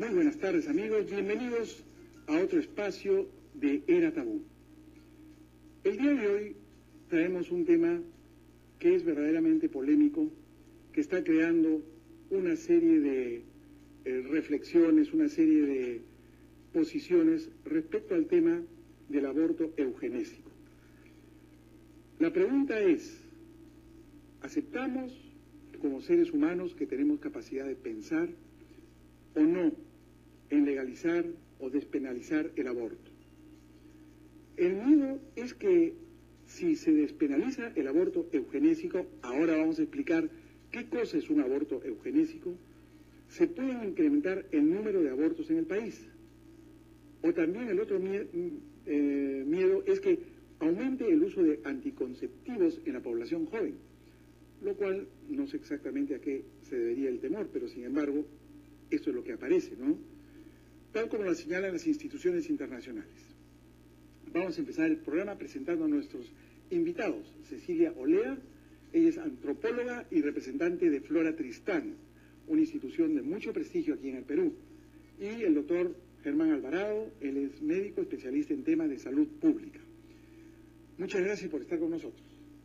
Muy buenas tardes, amigos. Bienvenidos a otro espacio de Era Tabú. El día de hoy traemos un tema que es verdaderamente polémico, que está creando una serie de reflexiones, una serie de posiciones respecto al tema del aborto eugenésico. La pregunta es, ¿aceptamos como seres humanos que tenemos capacidad de pensar o no en legalizar o despenalizar el aborto? El miedo es que si se despenaliza el aborto eugenésico, ahora vamos a explicar qué cosa es un aborto eugenésico, se puede incrementar el número de abortos en el país. O también el otro miedo es que aumente el uso de anticonceptivos en la población joven, lo cual no sé exactamente a qué se debería el temor, pero sin embargo, esto es lo que aparece, ¿no? Tal como lo señalan las instituciones internacionales. Vamos a empezar el programa presentando a nuestros invitados. Cecilia Olea, ella es antropóloga y representante de Flora Tristán, una institución de mucho prestigio aquí en el Perú. Y el doctor Germán Alvarado, él es médico especialista en temas de salud pública. Muchas gracias por estar con nosotros.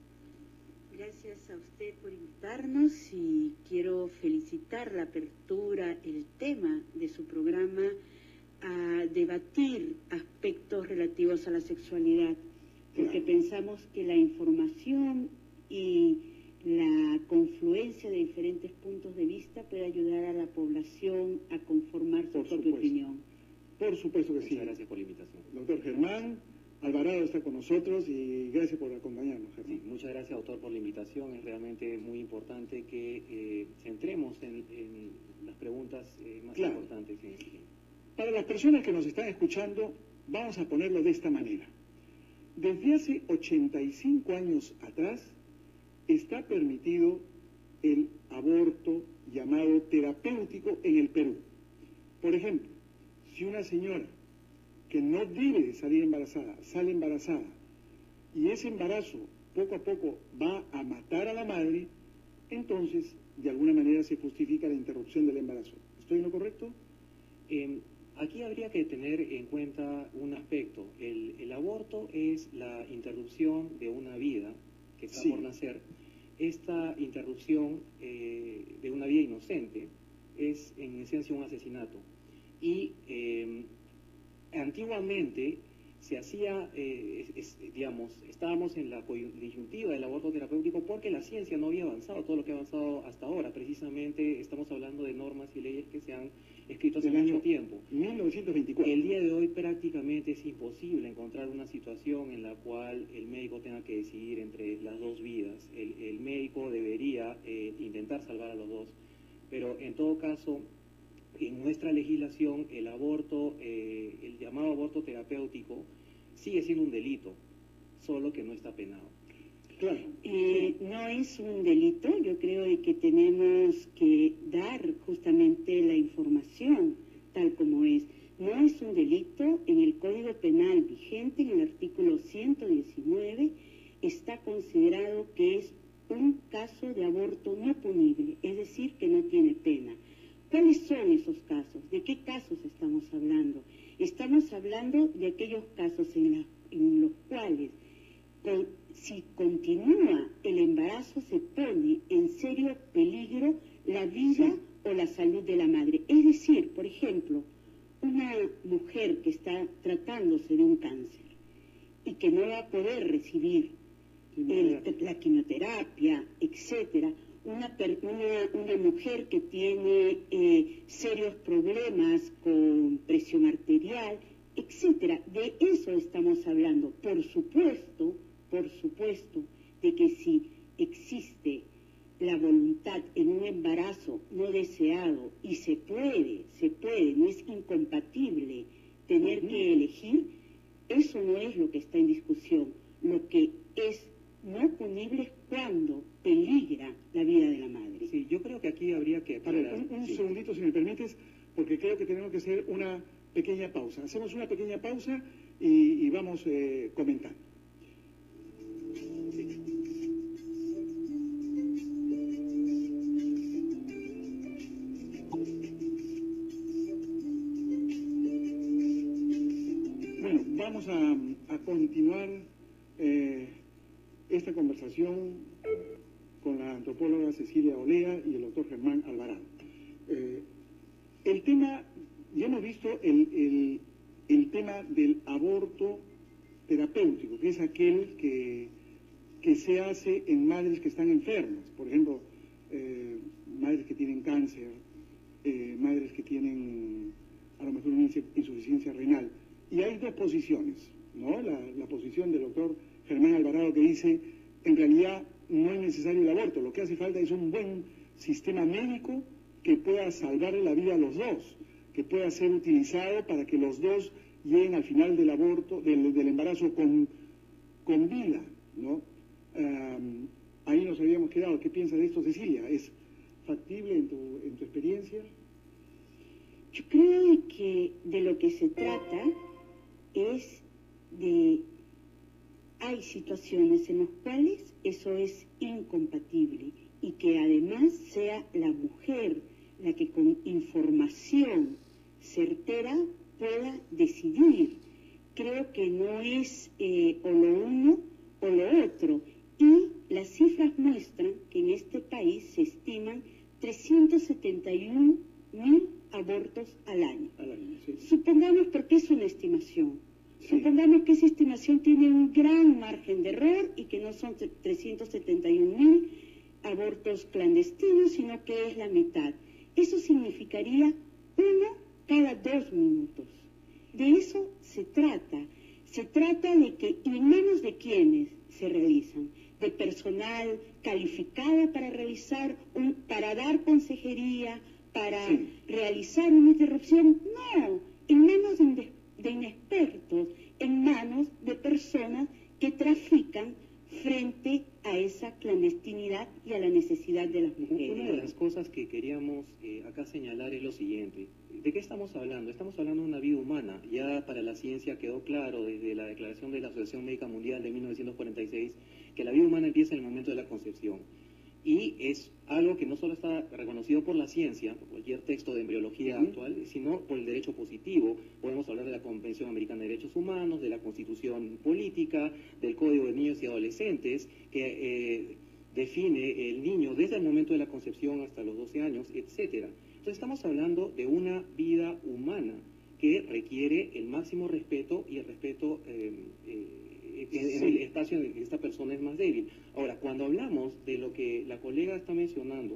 Gracias a usted por invitarnos y quiero felicitar la apertura, el tema de su programa a debatir aspectos relativos a la sexualidad, porque pensamos que la información y la confluencia de diferentes puntos de vista puede ayudar a la población a conformar su propia opinión. Por supuesto que sí. Muchas gracias por la invitación. Doctor Germán Alvarado está con nosotros y gracias por acompañarnos, Germán. Sí, muchas gracias, doctor, por la invitación. Es realmente muy importante que centremos en las preguntas más importantes. Para las personas que nos están escuchando, vamos a ponerlo de esta manera. Desde hace 85 años atrás, está permitido el aborto llamado terapéutico en el Perú. Por ejemplo, si una señora que no debe de salir embarazada, sale embarazada, y ese embarazo poco a poco va a matar a la madre, entonces de alguna manera se justifica la interrupción del embarazo. ¿Estoy en lo correcto? Aquí habría que tener en cuenta un aspecto. El aborto es la interrupción de una vida que está por nacer. Esta interrupción de una vida inocente es en esencia un asesinato. Y antiguamente se hacía, digamos, estábamos en la disyuntiva del aborto terapéutico porque la ciencia no había avanzado todo lo que ha avanzado hasta ahora. Precisamente estamos hablando de normas y leyes que se han escrito hace mucho tiempo. 1924. El día de hoy prácticamente es imposible encontrar una situación en la cual el médico tenga que decidir entre las dos vidas. El médico debería intentar salvar a los dos, pero en todo caso, en nuestra legislación, el aborto, el llamado aborto terapéutico, sigue siendo un delito, solo que no está penado. Claro. No es un delito, yo creo de que tenemos que dar justamente la información tal como es. No es un delito, en el Código Penal vigente, en el artículo 119, está considerado que es un caso de aborto no punible, es decir, que no tiene pena. ¿Cuáles son esos casos? ¿De qué casos estamos hablando? Estamos hablando de aquellos casos en los cuales, si continúa el embarazo, se pone en serio peligro la vida o la salud de la madre. Es decir, por ejemplo, una mujer que está tratándose de un cáncer y que no va a poder recibir la quimioterapia, etcétera. Una mujer que tiene serios problemas con presión arterial, etcétera. De eso estamos hablando. Por supuesto, de que si existe la voluntad en un embarazo no deseado y se puede, no es incompatible tener que elegir, eso no es lo que está en discusión. Lo que es no punible es cuando peligra la vida de la madre. Sí, yo creo que aquí habría que aclarar. Un segundito, si me permites, porque creo que tenemos que hacer una pequeña pausa. Hacemos una pequeña pausa y vamos comentando. vamos a continuar esta conversación con la antropóloga Cecilia Olea y el doctor Germán Alvarado. El tema, ya hemos visto el tema del aborto terapéutico, que es aquel que se hace en madres que están enfermas, por ejemplo, madres que tienen cáncer, madres que tienen a lo mejor una insuficiencia renal. Y hay dos posiciones, ¿no? La posición del doctor Germán Alvarado, que dice, en realidad no es necesario el aborto, lo que hace falta es un buen sistema médico que pueda salvarle la vida a los dos, que pueda ser utilizado para que los dos lleguen al final del aborto, del embarazo con vida, ¿no? Ahí nos habíamos quedado. ¿Qué piensas de esto, Cecilia? ¿Es factible en tu experiencia? Yo creo que de lo que se trata es de... Hay situaciones en las cuales eso es incompatible y que además sea la mujer la que con información certera pueda decidir. Creo que no es o lo uno o lo otro. Y las cifras muestran que en este país se estiman 371.000 abortos al año. Sí. Supongamos, porque es una estimación, Sí. supongamos que esa estimación tiene un gran margen de error y que no son 371.000 abortos clandestinos, sino que es la mitad. Eso significaría 1 cada 2 minutos. De eso se trata. Se trata de que, ¿y en manos de quiénes se realizan? ¿De personal calificado para realizar, para dar consejería, para realizar una interrupción? No, en manos de inexpertos, en manos de personas que trafican frente a esa clandestinidad y a la necesidad de las mujeres. Una de las cosas que queríamos acá señalar es lo siguiente. ¿De qué estamos hablando? Estamos hablando de una vida humana. Ya para la ciencia quedó claro desde la declaración de la Asociación Médica Mundial de 1946 que la vida humana empieza en el momento de la concepción. Y es algo que no solo está reconocido por la ciencia, por cualquier texto de embriología actual, sino por el derecho positivo. Podemos hablar de la Convención Americana de Derechos Humanos, de la Constitución Política, del Código de Niños y Adolescentes, que define el niño desde el momento de la concepción hasta los 12 años, etcétera. Entonces estamos hablando de una vida humana que requiere el máximo respeto y el respeto en el espacio en el que esta persona es más débil. Ahora, cuando hablamos de lo que la colega está mencionando,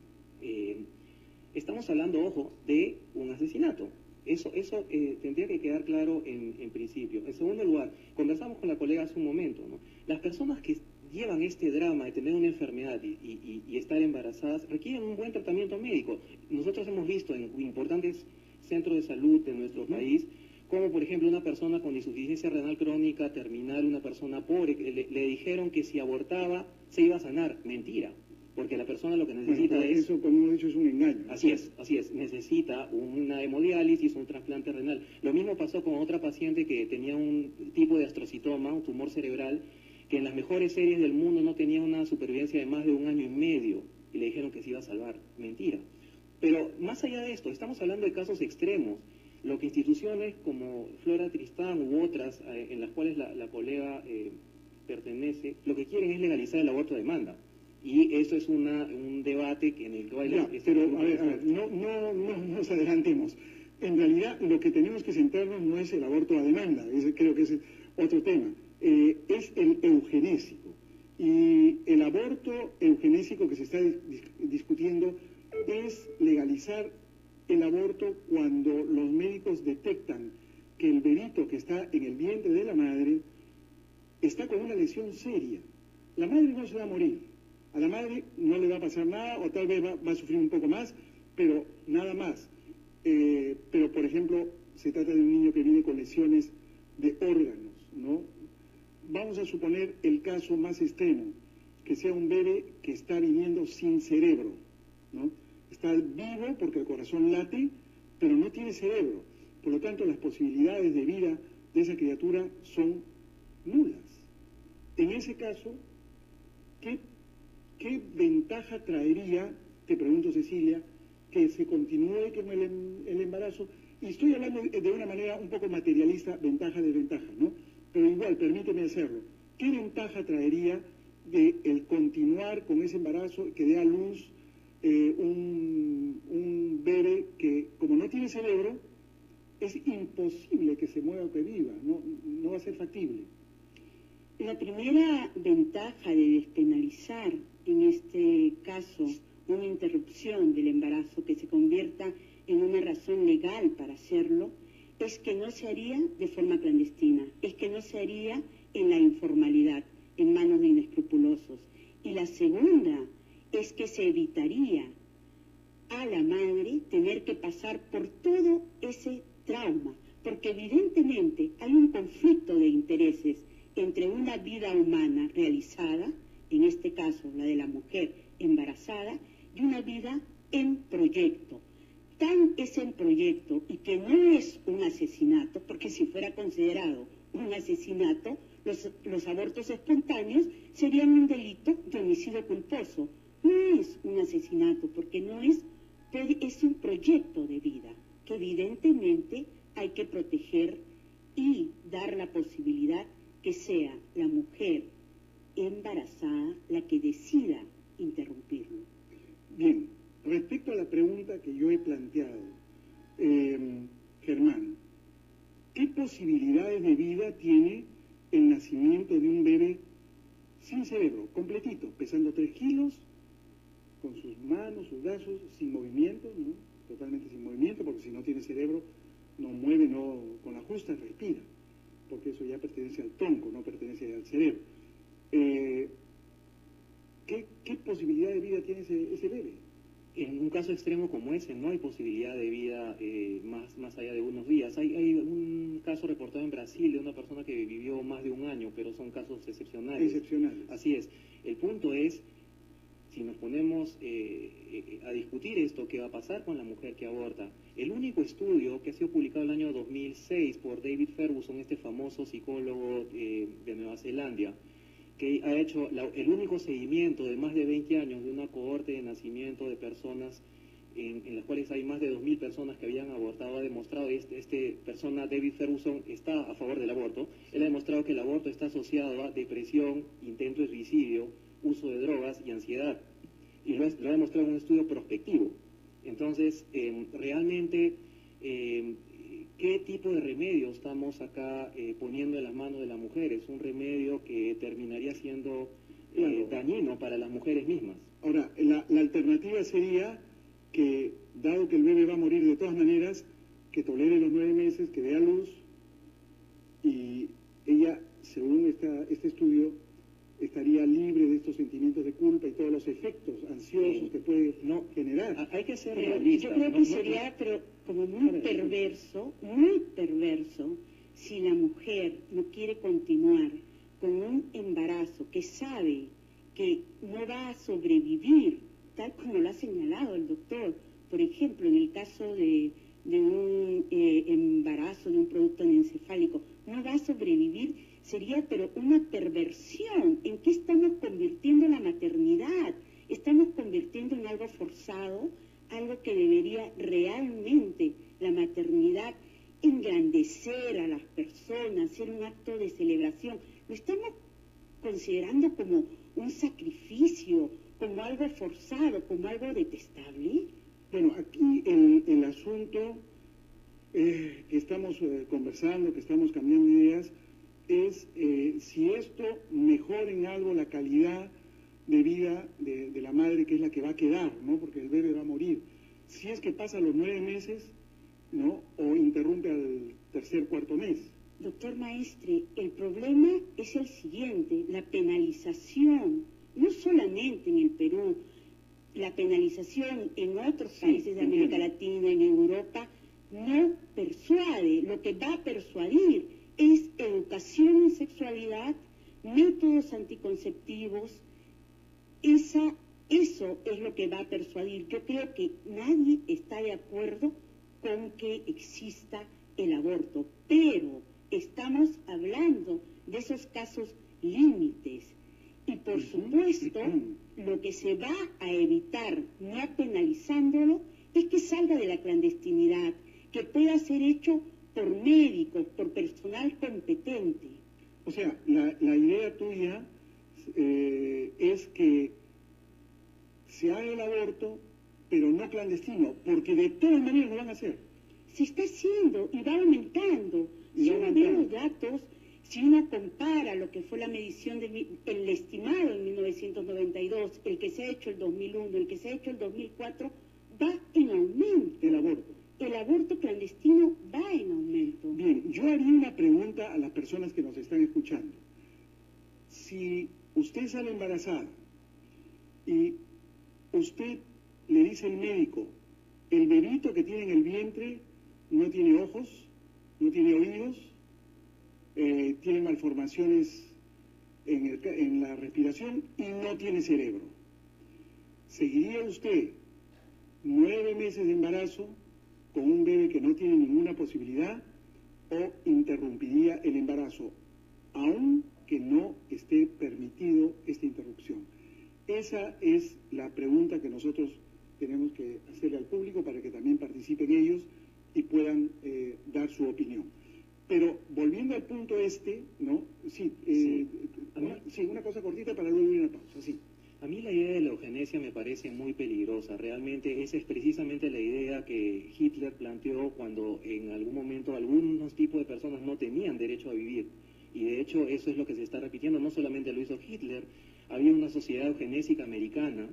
estamos hablando, ojo, de un asesinato. Eso tendría que quedar claro en principio. En segundo lugar, conversamos con la colega hace un momento, ¿no? Las personas que llevan este drama de tener una enfermedad y estar embarazadas requieren un buen tratamiento médico. Nosotros hemos visto en importantes centros de salud de nuestro país, como por ejemplo una persona con insuficiencia renal crónica terminal, una persona pobre, que le dijeron que si abortaba se iba a sanar. Mentira, porque la persona lo que necesita es... Eso, como hemos dicho, es un engaño. Así es, necesita una hemodiálisis, un trasplante renal. Lo mismo pasó con otra paciente que tenía un tipo de astrocitoma, un tumor cerebral, que en las mejores series del mundo no tenía una supervivencia de más de 1 año y medio, y le dijeron que se iba a salvar. Mentira. Pero más allá de esto, estamos hablando de casos extremos. Lo que instituciones como Flora Tristán u otras, en las cuales la colega pertenece, lo que quieren es legalizar el aborto a demanda. Y eso es un debate que en el cual... Ya, pero a ver, no nos adelantemos. En realidad, lo que tenemos que centrarnos no es el aborto a demanda, creo que ese es otro tema. Es el eugenésico. Y el aborto eugenésico que se está discutiendo es legalizar el aborto cuando los médicos detectan que el bebito que está en el vientre de la madre está con una lesión seria. La madre no se va a morir, a la madre no le va a pasar nada, o tal vez va a sufrir un poco más, pero nada más. Pero, por ejemplo, se trata de un niño que viene con lesiones de órganos, ¿no? Vamos a suponer el caso más extremo, que sea un bebé que está viniendo sin cerebro, ¿no? Está vivo porque el corazón late, pero no tiene cerebro. Por lo tanto, las posibilidades de vida de esa criatura son nulas. En ese caso, ¿qué ventaja traería, te pregunto, Cecilia, que se continúe con el embarazo Y estoy hablando de una manera un poco materialista, ventaja-desventaja, ¿no? Pero igual, permíteme hacerlo. ¿Qué ventaja traería de el continuar con ese embarazo que dé a luz un bebé que, como no tiene cerebro, es imposible que se mueva o que viva, no va a ser factible? La primera ventaja de despenalizar, en este caso, una interrupción del embarazo que se convierta en una razón legal para hacerlo, es que no se haría de forma clandestina, es que no se haría en la informalidad, en manos de inescrupulosos. Y la segunda es que se evitaría a la madre tener que pasar por todo ese trauma, porque evidentemente hay un conflicto de intereses entre una vida humana realizada, en este caso la de la mujer embarazada, y una vida en proyecto. Tan es el proyecto y que no es un asesinato, porque si fuera considerado un asesinato, los abortos espontáneos serían un delito de homicidio culposo. No es un asesinato, porque no es un proyecto de vida que evidentemente hay que proteger y dar la posibilidad que sea la mujer embarazada la que decida interrumpirlo. Bien, respecto a la pregunta que yo he planteado, Germán, ¿qué posibilidades de vida tiene el nacimiento de un bebé sin cerebro, completito, pesando 3 kilos, con sus manos, sus brazos, sin movimiento, ¿no? Totalmente sin movimiento, porque si no tiene cerebro, no mueve, con la justa respira, porque eso ya pertenece al tronco, no pertenece al cerebro. ¿Qué posibilidad de vida tiene ese bebé? En un caso extremo como ese no hay posibilidad de vida más allá de unos días. Hay un caso reportado en Brasil de una persona que vivió más de un año, pero son casos excepcionales. Excepcionales. Así es. El punto es, si nos ponemos a discutir esto, ¿qué va a pasar con la mujer que aborta? El único estudio que ha sido publicado el año 2006 por David Ferguson, este famoso psicólogo de Nueva Zelanda, que ha hecho el único seguimiento de más de 20 años de una cohorte de nacimiento de personas en las cuales hay más de 2.000 personas que habían abortado, ha demostrado, persona, David Ferguson, está a favor del aborto. Él ha demostrado que el aborto está asociado a depresión, intento de suicidio, uso de drogas y ansiedad. Y lo ha demostrado en un estudio prospectivo. Entonces, realmente, ¿qué tipo de remedio estamos acá poniendo en las manos de las mujeres? Un remedio que terminaría siendo dañino para las mujeres mismas. Ahora, la alternativa sería que, dado que el bebé va a morir de todas maneras, que tolere los 9 meses, que dé a luz, y ella, según este estudio, estaría libre de estos sentimientos de culpa y todos los efectos ansiosos que puede generar. Hay que ser Pero realista. yo creo que sería, pero como muy perverso, si la mujer no quiere continuar con un embarazo que sabe que no va a sobrevivir, tal como lo ha señalado el doctor. Por ejemplo, en el caso de un embarazo de un producto anencefálico, no va a sobrevivir, sería pero una perversión. ¿En qué estamos convirtiendo la maternidad? Estamos convirtiendo en algo forzado, algo que debería realmente la maternidad engrandecer a las personas, ser un acto de celebración. Lo estamos considerando como un sacrificio, como algo forzado, como algo detestable. Bueno, aquí el asunto que estamos conversando, que estamos cambiando ideas, es si esto mejora en algo la calidad de vida de la madre, que es la que va a quedar, ¿no? Porque el bebé va a morir. Si es que pasa los 9 meses, ¿no? O interrumpe al tercer, cuarto mes. Doctor Maestre, el problema es el siguiente: la penalización, no solamente en el Perú, la penalización en otros países de América Latina, en Europa, no persuade. Lo que va a persuadir es educación en sexualidad, métodos anticonceptivos. Eso es lo que va a persuadir. Yo creo que nadie está de acuerdo con que exista el aborto, pero estamos hablando de esos casos límites. Y por supuesto, lo que se va a evitar no penalizándolo es que salga de la clandestinidad, que pueda ser hecho por médicos, por personal competente. O sea, la idea tuya es que se haga el aborto, pero no clandestino, porque de todas maneras lo van a hacer. Se está haciendo y va aumentando. Si uno ve los datos, si uno compara lo que fue la medición el estimado en 1992, el que se ha hecho el 2001, el que se ha hecho el 2004, va en aumento. El aborto clandestino va en aumento. Bien, yo haría una pregunta a las personas que nos están escuchando. Si usted sale embarazada y usted le dice al médico, el bebito que tiene en el vientre no tiene ojos, no tiene oídos, tiene malformaciones en la respiración y no tiene cerebro. ¿Seguiría usted 9 meses de embarazo con un bebé que no tiene ninguna posibilidad o interrumpiría el embarazo, aun que no esté permitido esta interrupción? Esa es la pregunta que nosotros tenemos que hacerle al público para que también participen ellos y puedan dar su opinión. Pero volviendo al punto ¿no? Sí, una cosa cortita para luego ir a una pausa, sí. A mí la idea de la eugenesia me parece muy peligrosa. Realmente esa es precisamente la idea que Hitler planteó cuando en algún momento algunos tipos de personas no tenían derecho a vivir. Y de hecho eso es lo que se está repitiendo, no solamente lo hizo Hitler, había una sociedad eugenésica americana,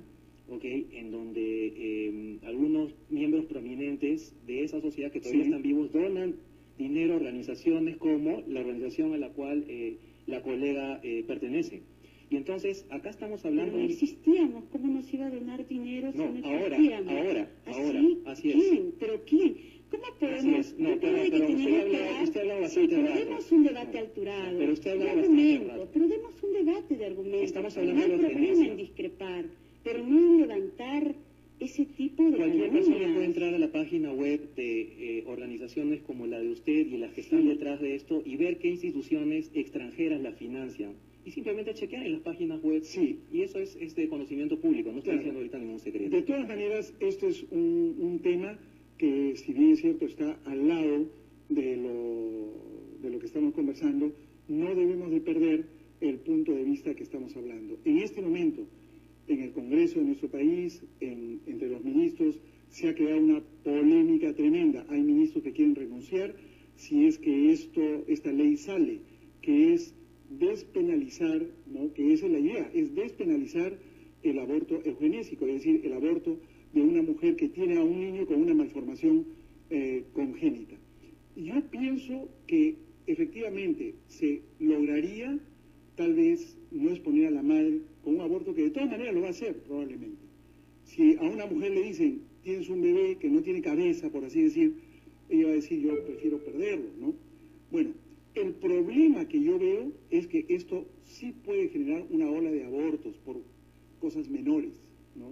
en donde algunos miembros prominentes de esa sociedad que todavía están vivos donan dinero a organizaciones como la organización a la cual la colega pertenece. Y entonces, acá estamos hablando... Pero no existíamos, ¿cómo nos iba a donar dinero si no existíamos? Ahora, así es. ¿Quién? ¿Pero quién? ¿Cómo podemos...? No, pero usted hablaba bastante rato. Pero demos un debate alturado, pero usted hablaba de bastante argumentos, rato. pero demos un debate de argumentos. Estamos hablando no hay de problema eugenesia. en discrepar, pero no en levantar ese tipo de Cualquier calumnias. persona puede entrar a la página web de organizaciones como la de usted y las que están detrás de esto y ver qué instituciones extranjeras la financian. Y simplemente chequear en las páginas web. Sí. Y eso es de conocimiento público, no estoy diciendo ahorita ningún secreto. De todas maneras, esto es un tema que, si bien es cierto, está al lado de lo que estamos conversando, no debemos de perder el punto de vista que estamos hablando. En este momento, en el Congreso de nuestro país, entre los ministros, se ha creado una polémica tremenda. Hay ministros que quieren renunciar si es que esta ley sale, que es despenalizar, ¿no? Que esa es la idea, es despenalizar el aborto eugenésico, es decir, el aborto de una mujer que tiene a un niño con una malformación congénita. Yo pienso que efectivamente se lograría tal vez no exponer a la madre con un aborto que de todas maneras lo va a hacer probablemente. Si a una mujer le dicen, tienes un bebé que no tiene cabeza, por así decir, ella va a decir, yo prefiero perderlo, ¿no? Bueno, el problema que yo veo es que esto sí puede generar una ola de abortos por cosas menores, ¿no?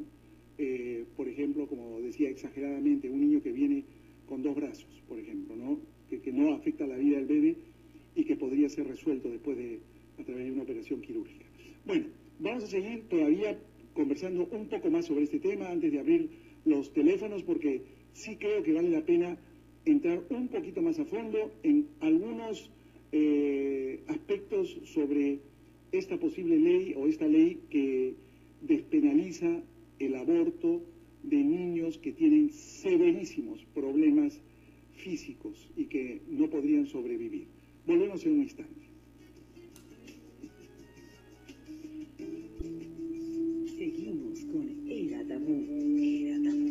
Por ejemplo, como decía exageradamente, un niño que viene con 2 brazos, por ejemplo, ¿no? Que no afecta la vida del bebé y que podría ser resuelto después a través de una operación quirúrgica. Bueno, vamos a seguir todavía conversando un poco más sobre este tema antes de abrir los teléfonos, porque sí creo que vale la pena entrar un poquito más a fondo en algunos aspectos sobre esta posible ley o esta ley que despenaliza el aborto de niños que tienen severísimos problemas físicos y que no podrían sobrevivir. Volvemos en un instante. Seguimos con Era Tabú. Era Tabú.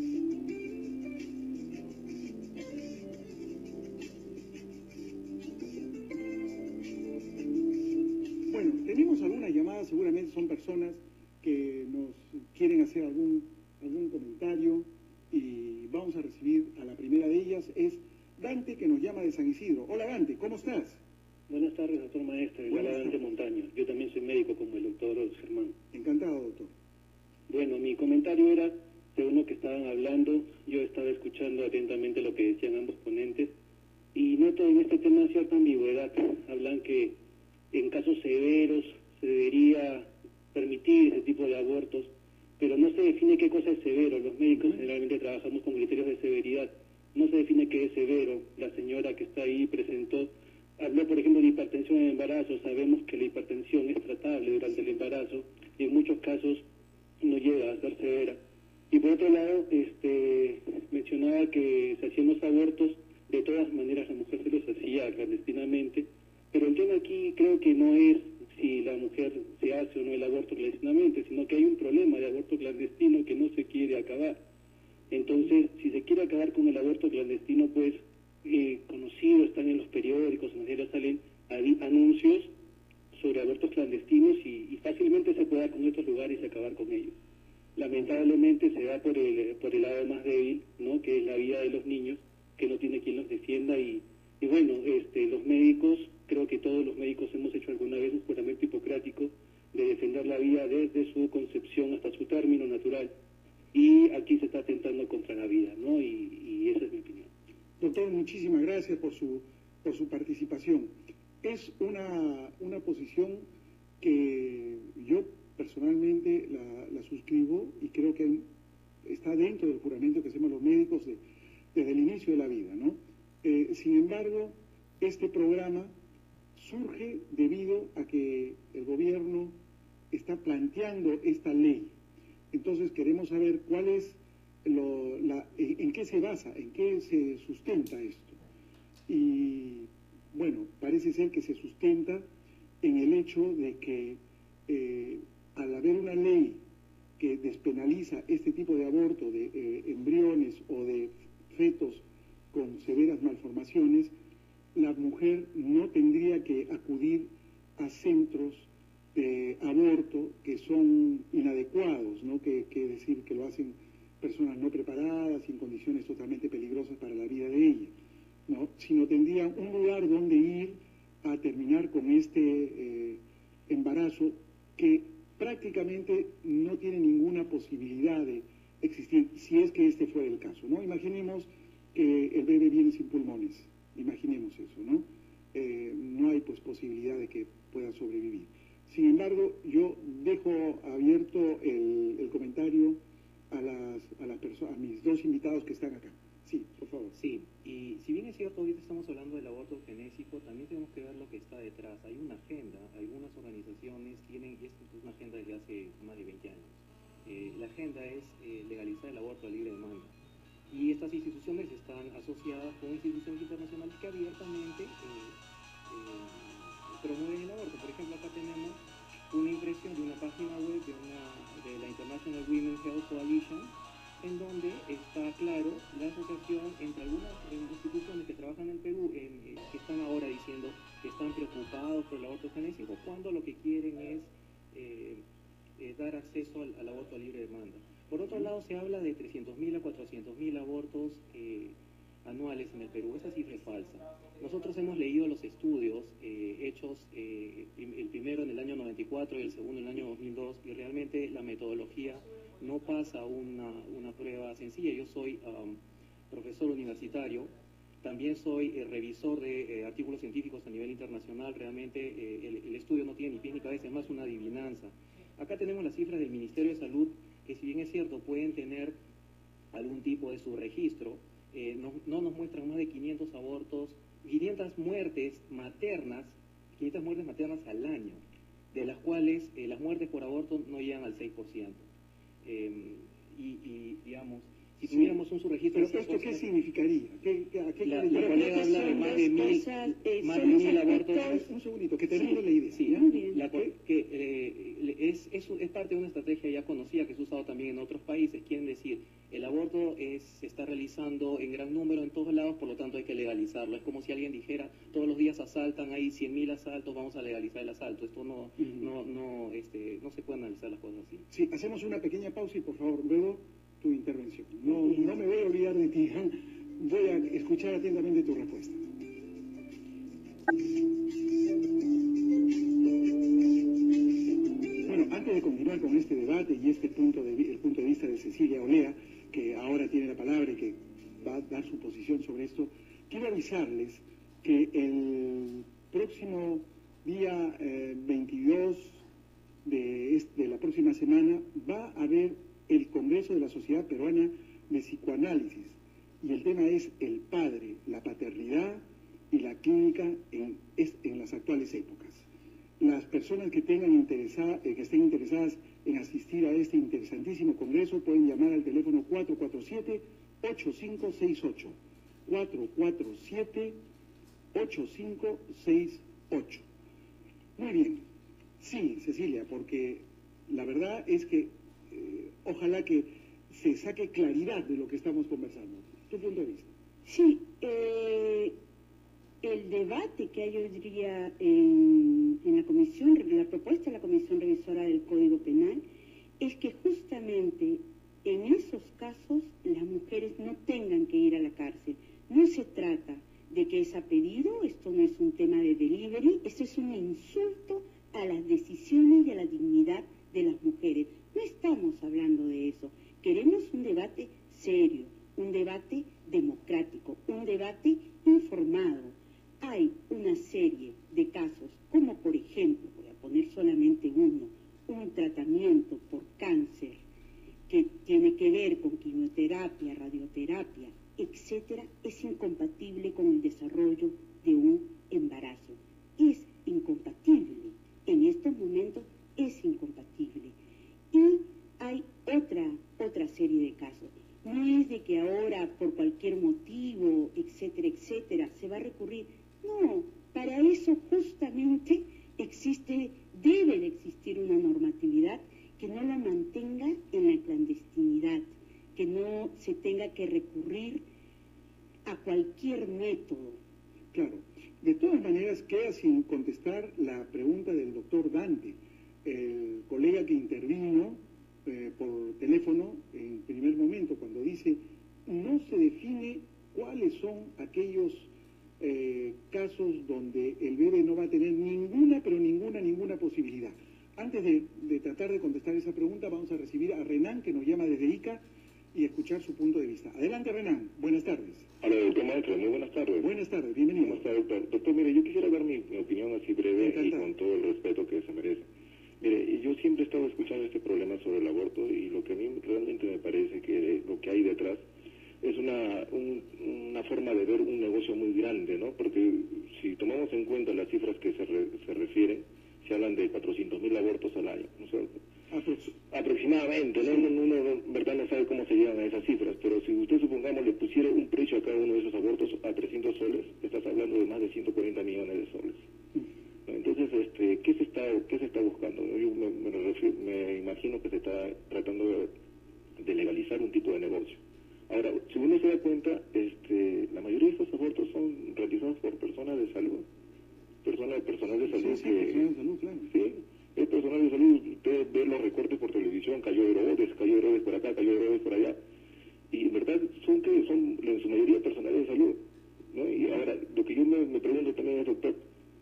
Bueno, tenemos algunas llamadas, seguramente son personas que nos quieren hacer algún comentario y vamos a recibir a la primera de ellas. Es Dante, que nos llama de San Isidro. Hola Dante, ¿cómo estás? Buenas tardes, doctor maestro. Igual Dante Montaño. Yo también soy médico como el doctor Germán. Encantado, doctor. Bueno, mi comentario era, según lo que estaban hablando, yo estaba escuchando atentamente lo que decían ambos ponentes y noto en este tema cierta ambigüedad. Hablan que en casos severos se debería permitir ese tipo de abortos, pero no se define qué cosa es severo. Los médicos generalmente trabajamos con criterios de severidad. No se se define que es severo. La señora que está ahí habló, por ejemplo, de hipertensión en el embarazo. Sabemos que la hipertensión es tratable durante el embarazo y en muchos casos no llega a ser severa. Y por otro lado, mencionaba que se hacían los abortos, de todas maneras la mujer se los hacía clandestinamente, pero el tema aquí creo que no es si la mujer se hace o no el aborto clandestinamente, sino que hay un problema de aborto clandestino que no se quiere acabar. Entonces, si se quiere acabar con el aborto clandestino, pues conocido, están en los periódicos, en las diarios salen anuncios sobre abortos clandestinos y fácilmente se puede dar con estos lugares y acabar con ellos. Lamentablemente se da por el lado más débil, ¿no?, que es la vida de los niños, que no tiene quien los defienda y bueno, los médicos, creo que todos los médicos hemos hecho alguna vez un juramento hipocrático de defender la vida desde su concepción hasta su término natural, y aquí se está atentando contra la vida, ¿no? Y esa es mi opinión. Doctor, muchísimas gracias por su participación. Es una posición que yo personalmente la suscribo y creo que está dentro del juramento que hacemos los médicos desde el inicio de la vida, ¿no? Sin embargo, este programa surge debido a que el gobierno está planteando esta ley. Entonces queremos saber cuál es en qué se basa, en qué se sustenta esto. Y bueno, parece ser que se sustenta en el hecho de que al haber una ley que despenaliza este tipo de aborto de embriones o de fetos con severas malformaciones, la mujer no tendría que acudir a centros de aborto que son inadecuados, ¿no? Que decir que lo hacen personas no preparadas y en condiciones totalmente peligrosas para la vida de ella, ¿no? Sino tendría un lugar donde ir a terminar con este embarazo que prácticamente no tiene ninguna posibilidad de existir, si es que este fuera el caso, ¿no? Imaginemos que el bebé viene sin pulmones, imaginemos eso, ¿no? No hay pues posibilidad de que pueda sobrevivir. Sin embargo, yo dejo abierto el comentario a mis dos invitados que están acá. Sí, por favor. Sí, y si bien es cierto, ahorita estamos hablando del aborto eugenésico, también tenemos que ver lo que está detrás. Hay una agenda, algunas organizaciones tienen, y esta es una agenda desde hace más de 20 años, la agenda es legalizar el aborto a libre demanda. Y estas instituciones están asociadas con instituciones internacionales que abiertamente promueven el aborto. Por ejemplo, acá tenemos una impresión de una página web de la International Women's Health Coalition, en donde está claro la asociación entre algunas instituciones que trabajan en Perú, que están ahora diciendo que están preocupados por el aborto eugenésico, cuando lo que quieren es dar acceso al aborto a libre demanda. Por otro lado, se habla de 300.000 a 400.000 abortos anuales en el Perú. Esa cifra es falsa. Nosotros hemos leído los estudios hechos, el primero en el año 94 y el segundo en el año 2002, y realmente la metodología no pasa una prueba sencilla. Yo soy profesor universitario, también soy revisor de artículos científicos a nivel internacional. Realmente el estudio no tiene ni pies ni cabeza, es más una adivinanza. Acá tenemos las cifras del Ministerio de Salud, que si bien es cierto pueden tener algún tipo de subregistro, no nos muestran más de 500 abortos, 500 muertes maternas al año, de las cuales las muertes por aborto no llegan al 6%. Digamos, si tuviéramos un subregistro... ¿Pero esto qué significaría? ¿A qué la colega habla de más de 1.000 abortos. Un segundito, que termine la idea. Sí, es parte de una estrategia ya conocida que se ha usado también en otros países. Quieren decir, el aborto se está realizando en gran número en todos lados, por lo tanto hay que legalizarlo. Es como si alguien dijera, todos los días asaltan, hay 100.000 asaltos, vamos a legalizar el asalto. Esto no se puede analizar las cosas así. Sí, hacemos una pequeña pausa y por favor, luego tu intervención. No me voy a olvidar de ti, ¿eh? Voy a escuchar atentamente tu respuesta. Bueno, antes de continuar con este debate y el punto de vista de Cecilia Olea, que ahora tiene la palabra y que va a dar su posición sobre esto, quiero avisarles que el próximo día 22 de la próxima semana va a haber el Congreso de la Sociedad Peruana de Psicoanálisis. y el tema es el padre, la paternidad y la clínica en las actuales épocas. Las personas que estén interesadas en asistir a este interesantísimo congreso pueden llamar al teléfono 447-8568. 447-8568. Muy bien. Sí, Cecilia, porque la verdad es que ojalá que se saque claridad de lo que estamos conversando. ¿Tu punto de vista? Sí, el debate que hay hoy día en la comisión, la propuesta de la Comisión Revisora del Código Penal, es que justamente en esos casos las mujeres no tengan que ir a la cárcel. No se trata de que es a pedido, esto no es un tema de delivery, esto es un insulto a las decisiones y a la dignidad de las mujeres. No estamos hablando de eso. Queremos un debate serio, un debate democrático, un debate informado. Hay una serie de casos, como por ejemplo, voy a poner solamente uno, un tratamiento por cáncer que tiene que ver con quimioterapia, radioterapia, etcétera, es incompatible con el desarrollo de un embarazo. Es incompatible. En estos momentos es incompatible. Y hay otra serie de casos. No es de que ahora, por cualquier motivo, etcétera, etcétera, se va a recurrir. No, para eso justamente debe de existir una normatividad que no la mantenga en la clandestinidad, que no se tenga que recurrir a cualquier método. Claro. De todas maneras, queda sin contestar la pregunta del doctor Dante, el colega que intervino por teléfono en primer momento, cuando dice, no se define cuáles son aquellos casos donde el bebé no va a tener ninguna posibilidad. Antes de tratar de contestar esa pregunta, vamos a recibir a Renan, que nos llama desde Ica, y escuchar su punto de vista. Adelante, Renan. Buenas tardes. Hola, doctor Maestro. Muy buenas tardes. Buenas tardes. Bienvenido. ¿Cómo está, doctor? Doctor, mire, yo quisiera dar mi opinión así breve y con todo el respeto que se merece. Mire, yo siempre he estado escuchando este problema sobre el aborto y lo que a mí realmente me parece que lo que hay detrás es una forma de ver un negocio muy grande, ¿no? Porque si tomamos en cuenta las cifras que se refieren, se hablan de 400.000 abortos al año, ¿no es cierto? Aproximadamente, ¿no? Uno verdad no sabe cómo se llegan a esas cifras, pero si usted, supongamos, le pusiera un precio a cada uno de esos abortos a 300 soles, estás hablando de más de 140 millones de soles. Entonces, ¿qué se está buscando? Yo me imagino que se está tratando de legalizar un tipo de negocio. Ahora, si uno se da cuenta, la mayoría de estos abortos son realizados por personas de salud, personal de salud Sí, personal de salud, claro. Sí, es personal de salud. Usted ve los recortes por televisión, cayó Herodes por acá, cayó Herodes por allá, y en verdad son en su mayoría personal de salud, ¿no? Y ahora, lo que yo me pregunto también es, doctor,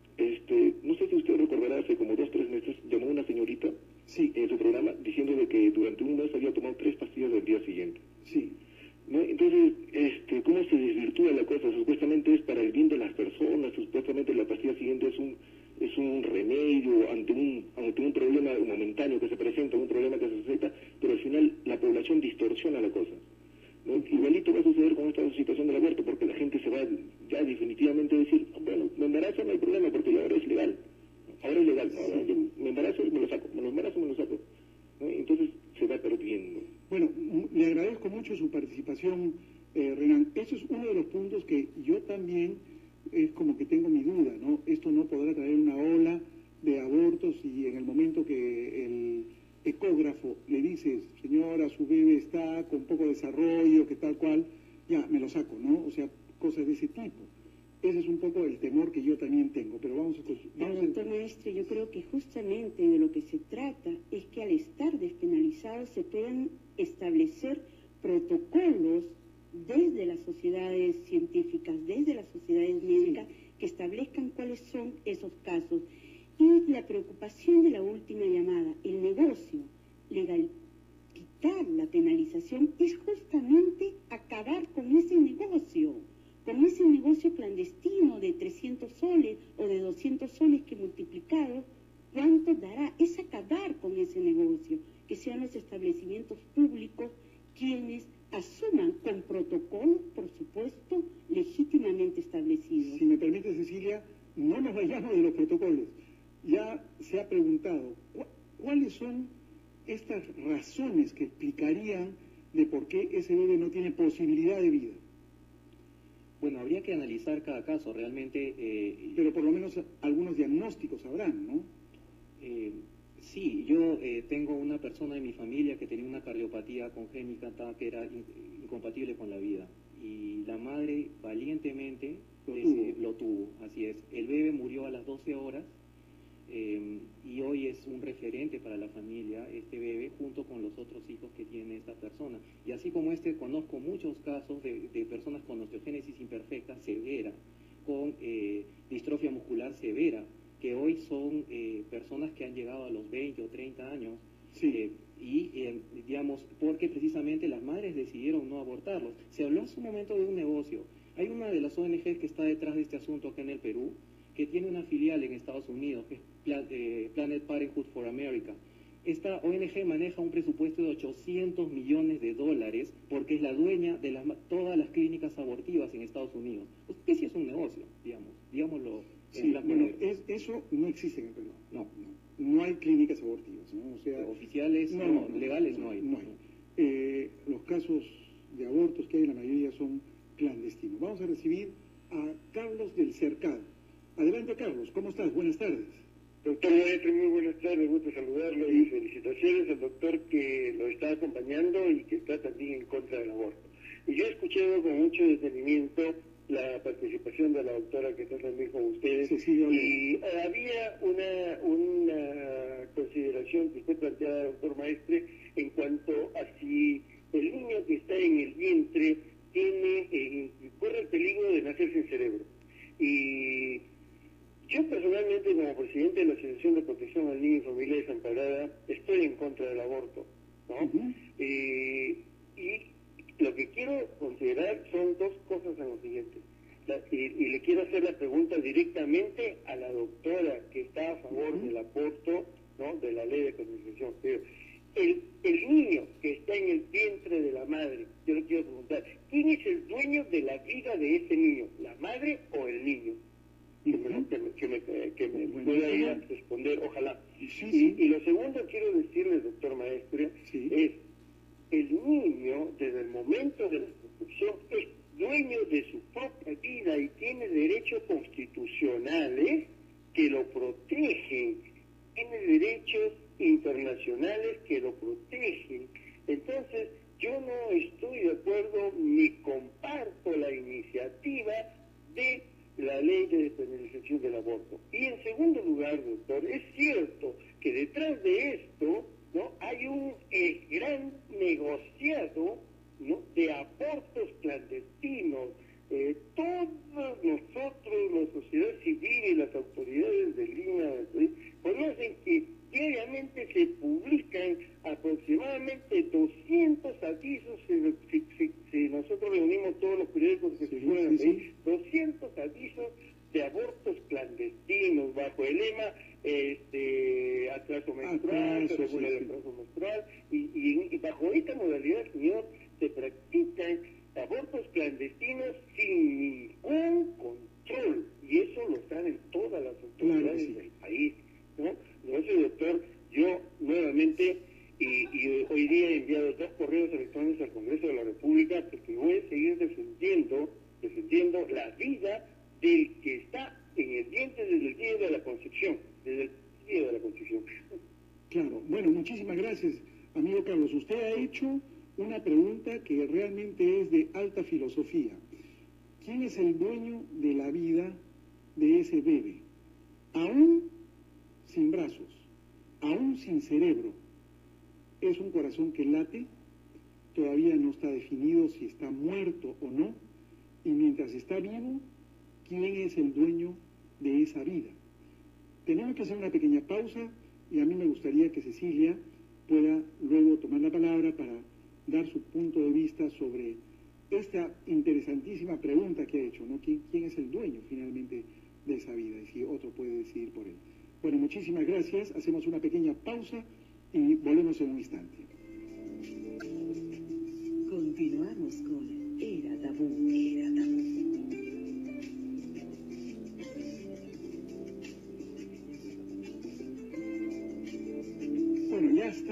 no sé si usted recordará, hace como 2 o 3 meses llamó una señorita en su programa diciendo de que durante un mes había tomado 3 pastillas del día siguiente. Sí. ¿No? Entonces, ¿cómo se desvirtúa la cosa? Supuestamente es para el bien de las personas, supuestamente la pastilla siguiente es un remedio ante un problema momentáneo que se presenta, un problema que se suscita, pero al final la población distorsiona la cosa, ¿no? Igualito va a suceder con esta situación del aborto, porque la gente se va ya definitivamente a decir, bueno, me embarazo, no hay problema, porque ya ahora es legal. Ahora es legal, ¿no? Yo me embarazo y me lo saco, me lo embarazo y me lo saco, ¿no? Entonces se va perdiendo. Bueno, le agradezco mucho su participación, Renan. Eso es uno de los puntos que yo también es como que tengo mi duda, ¿no? Esto no podrá traer una ola de abortos y en el momento que el ecógrafo le dice, señora, su bebé está con poco desarrollo, que tal cual, ya, me lo saco, ¿no? O sea, cosas de ese tipo. Ese es un poco el temor que yo también tengo, pero vamos a... Doctor Maestre, yo creo que justamente de lo que se trata es que al estar despenalizados se puedan establecer protocolos desde las sociedades científicas, desde las sociedades médicas, que establezcan cuáles son esos casos. Y la preocupación de la última llamada, el negocio, quitar la penalización, es justamente acabar con ese negocio clandestino de 300 soles o de 200 soles que multiplicado, ¿cuánto dará? Es acabar con ese negocio, que sean los establecimientos públicos quienes asuman con protocolo, por supuesto, legítimamente establecidos. Si me permite, Cecilia, no nos vayamos de los protocolos. Ya se ha preguntado, ¿cuáles son estas razones que explicarían de por qué ese bebé no tiene posibilidad de vida? Bueno, habría que analizar cada caso, realmente... Pero por lo menos algunos diagnósticos habrán, ¿no? Sí, yo tengo una persona en mi familia que tenía una cardiopatía congénita que era incompatible con la vida. Y la madre valientemente lo tuvo, así es. El bebé murió a las 12 horas y hoy es un referente para la familia, este bebé, junto con los otros hijos que tiene esta persona. Y así como conozco muchos casos de personas con osteogénesis imperfecta severa, con distrofia muscular severa, que hoy son personas que han llegado a los 20 o 30 años, sí. Digamos, porque precisamente las madres decidieron no abortarlos. Se habló hace un momento de un negocio. Hay una de las ONGs que está detrás de este asunto acá en el Perú, que tiene una filial en Estados Unidos, que es Planet Parenthood for America. Esta ONG maneja un presupuesto de $800 millones porque es la dueña de todas las clínicas abortivas en Estados Unidos. Pues, ¿qué si es un negocio, digámoslo? Sí, bueno, eso no existe en el Perú. No hay clínicas abortivas, ¿no? O sea, oficiales, legales no hay. Los casos de abortos que hay, la mayoría son clandestinos. Vamos a recibir a Carlos del Cercado. Adelante, Carlos, ¿cómo estás? Buenas tardes. Doctor Maestro, muy buenas tardes, gusto saludarlo y felicitaciones al doctor que lo está acompañando y que está también en contra del aborto. Y yo he escuchado con mucho detenimiento la participación de la doctora que está también con ustedes, y había una consideración que usted planteaba, doctor Maestre, en cuanto a si el niño que está en el vientre corre el peligro de nacer sin cerebro. Y yo personalmente, como presidente de la Asociación de Protección al Niño y Familia Desamparada, estoy en contra del aborto, ¿no? Y lo que quiero considerar son dos cosas en lo siguiente. Y le quiero hacer la pregunta directamente a la doctora que está a favor del aborto, ¿no?, de la ley de constitución. Pero el niño que está en el vientre de la madre, yo le quiero preguntar, ¿quién es el dueño de la vida de ese niño? ¿La madre o el niño? Que me pueda responder, ojalá. Y lo segundo quiero decirle, doctor Maestre, es el niño, desde el momento de la concepción, es dueño de su propia vida y tiene derechos constitucionales que lo protegen, tiene derechos internacionales que lo protegen. Entonces, yo no estoy de acuerdo ni comparto la iniciativa de la ley de despenalización del aborto. Y en segundo lugar, doctor, es cierto que detrás de esto, ¿no?, hay un gran negociado, ¿no?, de abortos clandestinos. Todos nosotros, la sociedad civil y las autoridades de Lima, conocen que diariamente se publican aproximadamente 200 avisos, si nosotros reunimos todos los periódicos que se pueden hacer, 200 avisos de abortos clandestinos bajo el lema atraso menstrual, se regula el atraso menstrual, y bajo esta modalidad, señor, se practican abortos clandestinos sin ningún control, y eso lo saben todas las autoridades del país, ¿no? Entonces, doctor, yo nuevamente, y hoy día he enviado 2 correos electrónicos al Congreso de la República, porque voy a seguir defendiendo la vida del que está en el vientre desde el día de la concepción, Claro, bueno, muchísimas gracias, amigo Carlos. Usted ha hecho una pregunta que realmente es de alta filosofía. ¿Quién es el dueño de la vida de ese bebé? Aún sin brazos, aún sin cerebro, es un corazón que late, todavía no está definido si está muerto o no, y mientras está vivo, ¿quién es el dueño de esa vida? Tenemos que hacer una pequeña pausa, y a mí me gustaría que Cecilia pueda luego tomar la palabra para dar su punto de vista sobre esta interesantísima pregunta que ha hecho, ¿no? ¿Quién es el dueño finalmente de esa vida? Y si otro puede decidir por él. Bueno, muchísimas gracias. Hacemos una pequeña pausa y volvemos en un instante. Continuamos con Era Tabú.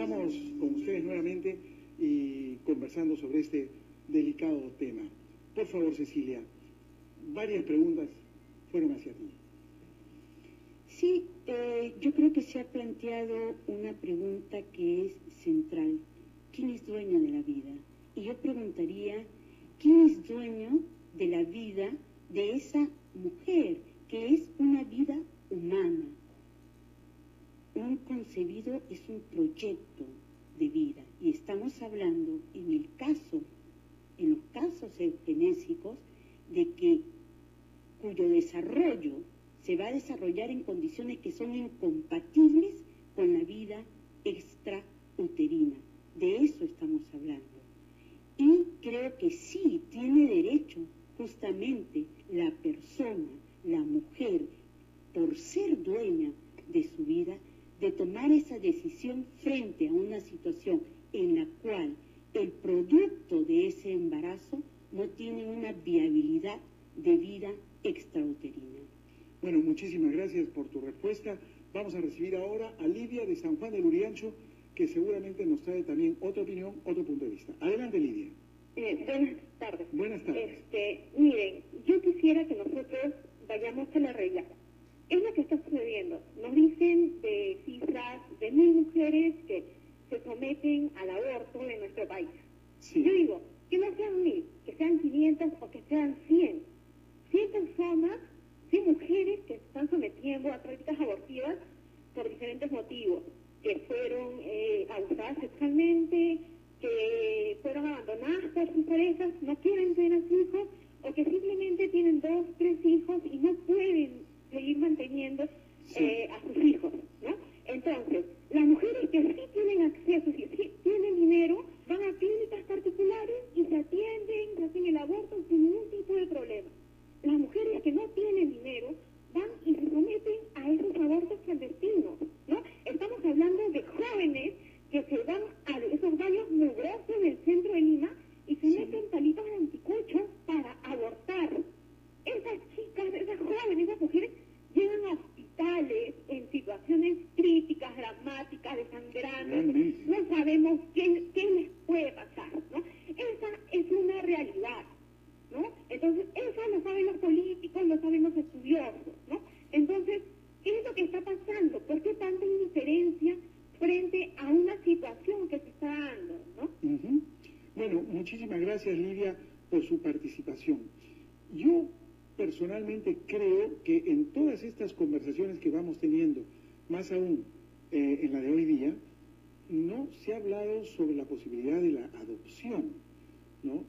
estamos con ustedes nuevamente y conversando sobre este delicado tema. Por favor, Cecilia, varias preguntas fueron hacia ti. Sí, yo creo que se ha planteado una pregunta que es central. ¿Quién es dueño de la vida? Y yo preguntaría, ¿quién es dueño de la vida de esa mujer, que es una vida humana? Un concebido es un proyecto de vida, y estamos hablando en los casos eugenésicos, de que cuyo desarrollo se va a desarrollar en condiciones que son incompatibles con la vida extrauterina. De eso estamos hablando. Y creo que sí tiene derecho justamente la persona, la mujer, por ser dueña de su vida, de tomar esa decisión frente a una situación en la cual el producto de ese embarazo no tiene una viabilidad de vida extrauterina. Bueno, muchísimas gracias por tu respuesta. Vamos a recibir ahora a Lidia de San Juan del Urigancho, que seguramente nos trae también otra opinión, otro punto de vista. Adelante, Lidia. Buenas tardes. Buenas tardes. Miren, yo quisiera que nosotros vayamos a la realidad. Es lo que está sucediendo. Nos dicen de cifras de 1.000 mujeres que se someten al aborto en nuestro país. Sí. Yo digo, que no sean 1.000, que sean 500 o que sean 100. 100 personas, 100 mujeres que se están sometiendo a prácticas abortivas por diferentes motivos, que fueron abusadas sexualmente, que fueron abandonadas por sus parejas, no quieren tener a sus hijos, o que simplemente tienen 2, 3 hijos y no pueden seguir manteniendo a sus hijos, ¿no? Entonces, las mujeres que sí tienen acceso, si sí tienen dinero, van a clínicas particulares y se atienden, se hacen el aborto sin ningún tipo de problema. Las mujeres que no tienen dinero van y se someten a esos abortos clandestinos, ¿no? Estamos hablando de jóvenes que se van a esos baños mugrosos del centro de Lima y se meten palitos de anticucho para abortar. Esas chicas, esas jóvenes, esas mujeres llegan a hospitales en situaciones críticas, dramáticas, desangrando. No sabemos qué les puede pasar, ¿no? Esa es una realidad, ¿no? Entonces, eso lo saben los políticos, lo saben los estudiosos, ¿no? Entonces, ¿qué es lo que está pasando? ¿Por qué tanta indiferencia frente a una situación que se está dando, ¿no? Bueno, muchísimas gracias, Lidia, por su participación. Yo personalmente creo que en todas estas conversaciones que vamos teniendo, más aún en la de hoy día, no se ha hablado sobre la posibilidad de la adopción, ¿no?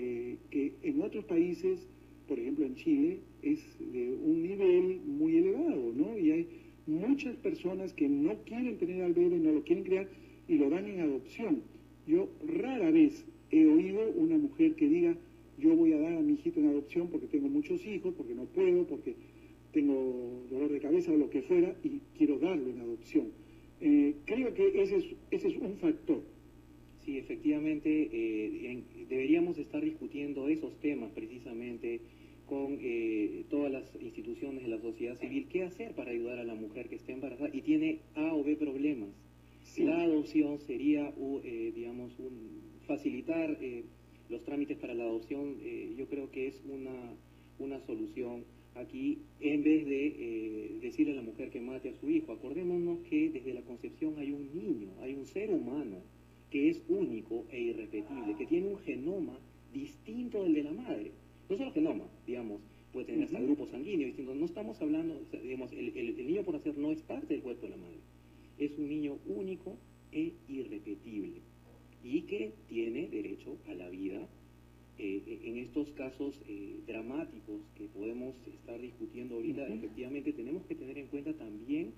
Que en otros países, por ejemplo en Chile, es de un nivel muy elevado, ¿no? Y hay muchas personas que no quieren tener al bebé, no lo quieren criar y lo dan en adopción. Yo rara vez he oído una mujer que diga, yo voy a dar a mi hijito en adopción porque tengo muchos hijos, porque no puedo, porque tengo dolor de cabeza o lo que fuera y quiero darlo en adopción. Creo que ese es un factor. Sí, efectivamente, deberíamos estar discutiendo esos temas precisamente con todas las instituciones de la sociedad civil. ¿Qué hacer para ayudar a la mujer que está embarazada y tiene A o B problemas? Sí. La adopción sería, digamos, facilitar los trámites para la adopción. Yo creo que es una solución aquí, en vez de decirle a la mujer que mate a su hijo. Acordémonos que desde la concepción hay un niño, hay un ser humano que es único e irrepetible, que tiene un genoma distinto del de la madre. No solo genoma, digamos, puede tener hasta grupos sanguíneos distintos. No estamos hablando, digamos, el niño por nacer no es parte del cuerpo de la madre. Es un niño único e irrepetible y que tiene derecho a la vida. En estos casos dramáticos que podemos estar discutiendo ahorita, efectivamente tenemos que tener en cuenta también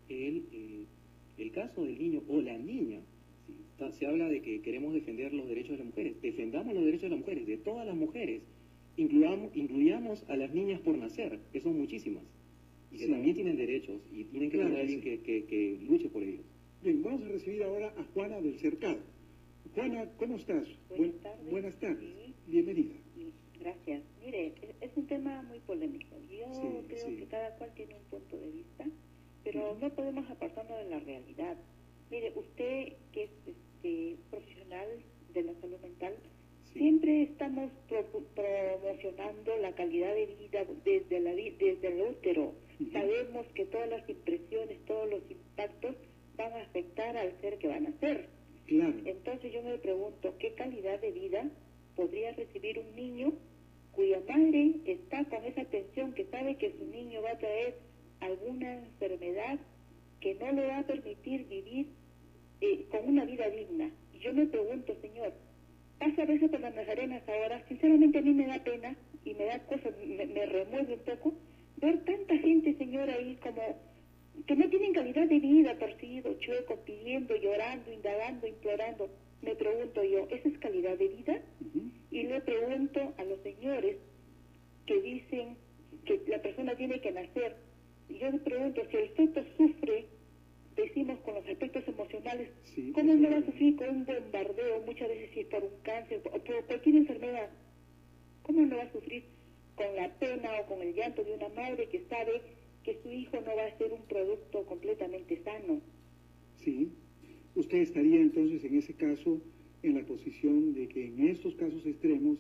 el caso del niño o la niña. ¿Sí? Se habla de que queremos defender los derechos de las mujeres. Defendamos los derechos de las mujeres, de todas las mujeres. Incluyamos a las niñas por nacer, que son muchísimas, y que también tienen derechos y tienen que tener a alguien que luche por ellos. Bien, vamos a recibir ahora a Juana del Cercado. Juana, ¿cómo estás? Buenas tardes. Buenas tardes. Sí. Bienvenida. Gracias. Mire, es un tema muy polémico. Yo creo que cada cual tiene un punto de vista, pero no podemos apartarnos de la realidad. Mire, usted que es estamos promocionando la calidad de vida desde el útero. Sabemos que todas las impresiones, todos los impactos van a afectar al ser que van a ser. Claro. Entonces yo me pregunto, ¿qué calidad de vida podría recibir un niño cuya madre está con esa tensión, que sabe que su niño va a traer alguna enfermedad que no le va a permitir vivir con una vida digna? Y yo me pregunto, Señor, pasa a veces por las Nazarenas ahora, sinceramente a mí me da pena y me da cosas, me remueve un poco ver tanta gente, Señor, ahí como que no tienen calidad de vida, torcidos, chuecos, pidiendo, llorando, indagando, implorando. Me pregunto yo, ¿esa es calidad de vida? Y le pregunto a los señores que dicen que la persona tiene que nacer. Y yo le pregunto, si el feto sufre, decimos con los aspectos emocionales, ¿cómo no va a sufrir con un bombardeo, muchas veces si es por un cáncer o por cualquier enfermedad? ¿Cómo no va a sufrir con la pena o con el llanto de una madre que sabe que su hijo no va a ser un producto completamente sano? Sí. Usted estaría entonces en ese caso en la posición de que en estos casos extremos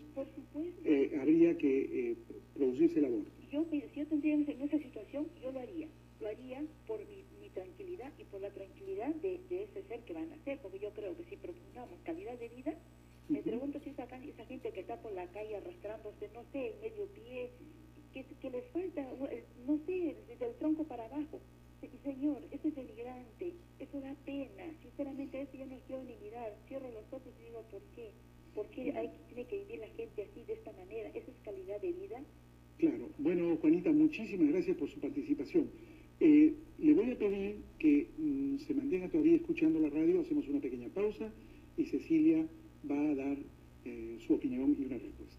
habría que producirse el aborto. Si yo tendría en esa situación, yo lo haría por mi tranquilidad y por la tranquilidad de ese ser que van a nacer, porque yo creo que si propugnamos calidad de vida, me pregunto si esa gente que está por la calle arrastrándose, no sé, en medio pie, que les falta, no sé, desde el tronco para abajo. Señor, eso es denigrante, eso da pena, sinceramente eso yo no quiero ni mirar, cierro los ojos y digo, ¿por qué? ¿Por qué tiene que vivir la gente así, de esta manera? ¿Esa es calidad de vida? Claro. Bueno, Juanita, muchísimas gracias por su participación. Le voy a pedir que se mantenga todavía escuchando la radio, hacemos una pequeña pausa y Cecilia va a dar su opinión y una respuesta.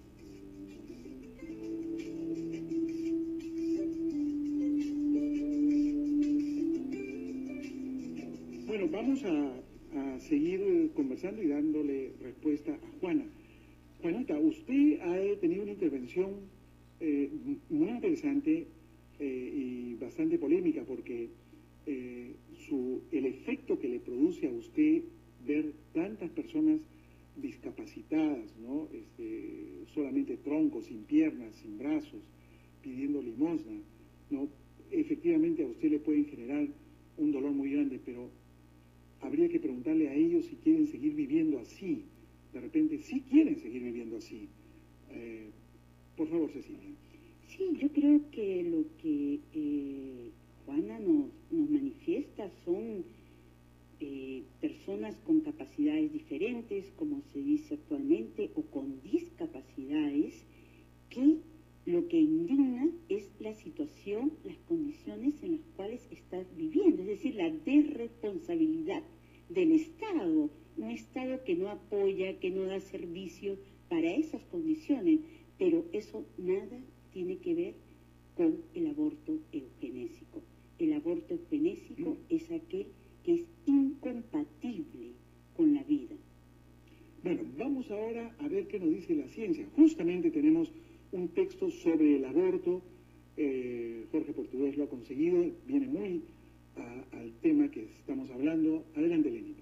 Bueno, vamos a seguir conversando y dándole respuesta a Juana. Juanita, usted ha tenido una intervención muy interesante y bastante polémica, porque el efecto que le produce a usted ver tantas personas discapacitadas, ¿no? Solamente troncos, sin piernas, sin brazos, pidiendo limosna, ¿no? Efectivamente a usted le pueden generar un dolor muy grande, pero habría que preguntarle a ellos si quieren seguir viviendo así. De repente sí quieren seguir viviendo así. Por favor, Cecilia. Sí, yo creo que lo que Juana nos manifiesta son personas con capacidades diferentes, como se dice actualmente, o con discapacidades, que lo que indigna es la situación, las condiciones en las cuales estás viviendo, es decir, la desresponsabilidad del Estado, un Estado que no apoya, que no da servicios para esas condiciones, pero eso nada tiene que ver con el aborto eugenésico. El aborto eugenésico es aquel que es incompatible con la vida. Bueno, vamos ahora a ver qué nos dice la ciencia. Justamente tenemos un texto sobre el aborto. Jorge Portugués lo ha conseguido, viene muy al tema que estamos hablando. Adelante, Lenita.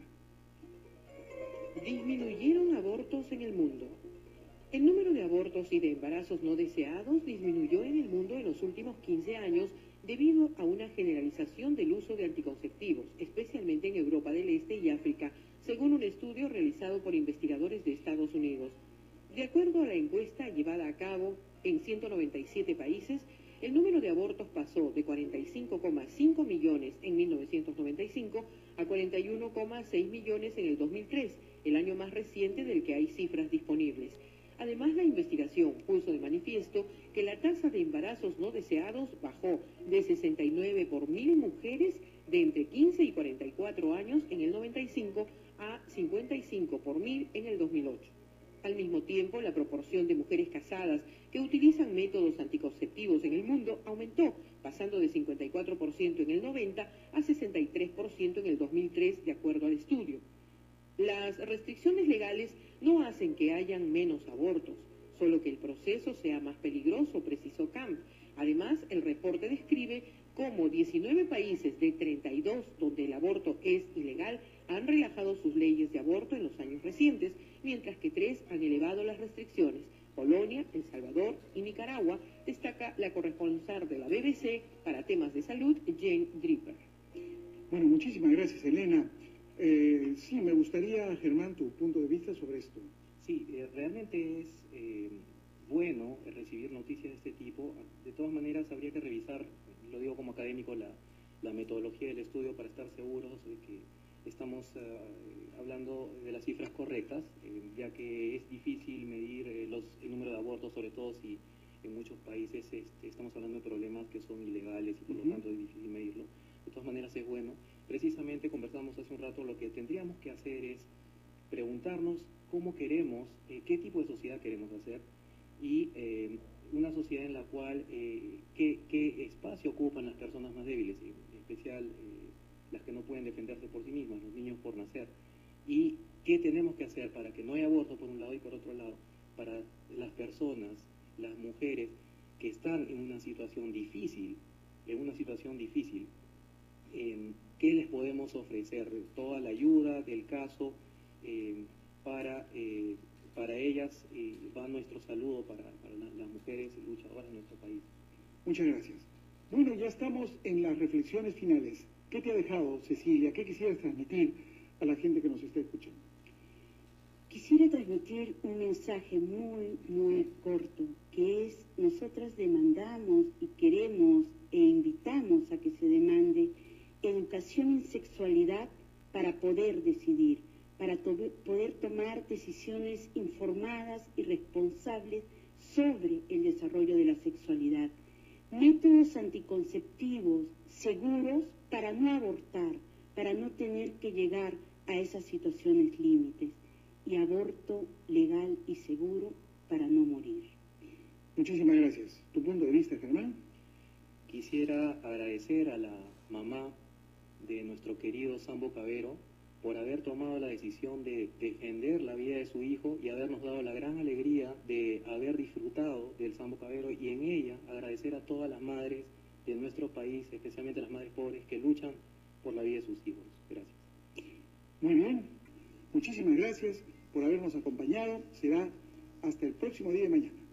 Disminuyeron abortos en el mundo. El número de abortos y de embarazos no deseados disminuyó en el mundo en los últimos 15 años debido a una generalización del uso de anticonceptivos, especialmente en Europa del Este y África, según un estudio realizado por investigadores de Estados Unidos. De acuerdo a la encuesta llevada a cabo en 197 países, el número de abortos pasó de 45,5 millones en 1995 a 41,6 millones en el 2003, el año más reciente del que hay cifras disponibles. Además, la investigación puso de manifiesto que la tasa de embarazos no deseados bajó de 69 por 1000 mujeres de entre 15 y 44 años en el 95 a 55 por 1000 en el 2008. Al mismo tiempo, la proporción de mujeres casadas que utilizan métodos anticonceptivos en el mundo aumentó, pasando de 54% en el 90 a 63% en el 2003, de acuerdo al estudio. Las restricciones legales no hacen que hayan menos abortos, solo que el proceso sea más peligroso, precisó Camp. Además, el reporte describe cómo 19 países de 32 donde el aborto es ilegal han relajado sus leyes de aborto en los años recientes, mientras que 3 han elevado las restricciones jurisdicciones, Polonia, El Salvador y Nicaragua, destaca la corresponsal de la BBC para temas de salud, Jane Draper. Bueno, muchísimas gracias, Elena. Sí, me gustaría, Germán, tu punto de vista sobre esto. Sí, realmente es bueno recibir noticias de este tipo. De todas maneras, habría que revisar, lo digo como académico, la metodología del estudio para estar seguros de que estamos hablando de las cifras correctas, ya que es difícil medir el número de abortos, sobre todo si en muchos países estamos hablando de problemas que son ilegales y por lo tanto es difícil medirlo. De todas maneras es bueno. Precisamente conversamos hace un rato, lo que tendríamos que hacer es preguntarnos cómo queremos, qué tipo de sociedad queremos hacer y una sociedad en la cual qué espacio ocupan las personas más débiles, en especial las que no pueden defenderse por sí mismas, los niños por nacer, y qué tenemos que hacer para que no haya aborto por un lado y por otro lado, para las personas, las mujeres que están en una situación difícil, qué les podemos ofrecer, toda la ayuda del caso, para ellas va nuestro saludo para las mujeres luchadoras de nuestro país. Muchas gracias. Bueno, ya estamos en las reflexiones finales. ¿Qué te ha dejado, Cecilia? ¿Qué quisieras transmitir a la gente que nos está escuchando? Quisiera transmitir un mensaje muy, muy corto, que es: nosotras demandamos y queremos e invitamos a que se demande educación en sexualidad para poder decidir, para poder tomar decisiones informadas y responsables sobre el desarrollo de la sexualidad. Métodos anticonceptivos seguros para no abortar, para no tener que llegar a esas situaciones límites. Y aborto legal y seguro para no morir. Muchísimas gracias. ¿Tu punto de vista, Germán? Quisiera agradecer a la mamá de nuestro querido Sambo Cabero por haber tomado la decisión de defender la vida de su hijo y habernos dado la gran alegría de haber disfrutado del Sambo Cabero, y en ella agradecer a todas las madres de nuestro país, especialmente las madres pobres que luchan por la vida de sus hijos. Gracias. Muy bien. Muchísimas gracias por habernos acompañado. Será hasta el próximo día de mañana.